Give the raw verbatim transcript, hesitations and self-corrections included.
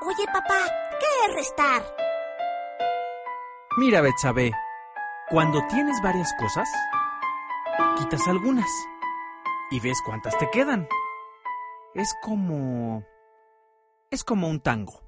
Oye, papá, ¿qué es restar? Mira, Betsabé, cuando tienes varias cosas, quitas algunas y ves cuántas te quedan. Es como... es como un tango.